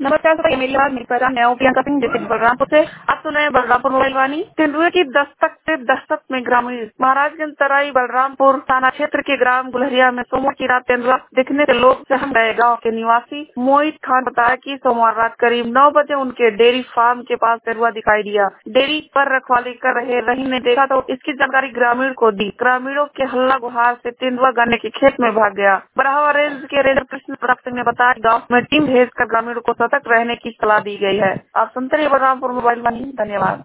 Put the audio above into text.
नमस्कार सर, मेरी बात मेरी पहचान मैं प्रियंका सिंह डिस्ट्रिक्ट बलरामपुर से। आप सुन रहे हैं बलरामपुर मोबाइल वाणी। तेंदुए की दस्तक से दहशत में ग्रामीण। महाराजगंज तराई बलरामपुर थाना क्षेत्र के ग्राम गुलहरिया में सोमवार की रात तेंदुआ दिखने से लोग सहम गए। गाँव के निवासी मोहित खान बताया कि सोमवार रात करीब 9 बजे उनके डेयरी फार्म के पास तेंदुआ दिखाई दिया। डेयरी पर रखवाली कर रहे रहीम ने देखा तो इसकी जानकारी ग्रामीण को दी। ग्रामीणों के हल्ला गुहार से तेंदुआ गन्ने के खेत में भाग गया। बराहा रेंज के रेंजर कृष्ण प्रताप सिंह ने बताया गाँव में टीम भेजकर ग्रामीणों को सतर्क रहने की सलाह दी गई है। आप सुनते रहिए बलरामपुर मोबाइल वाणी। धन्यवाद।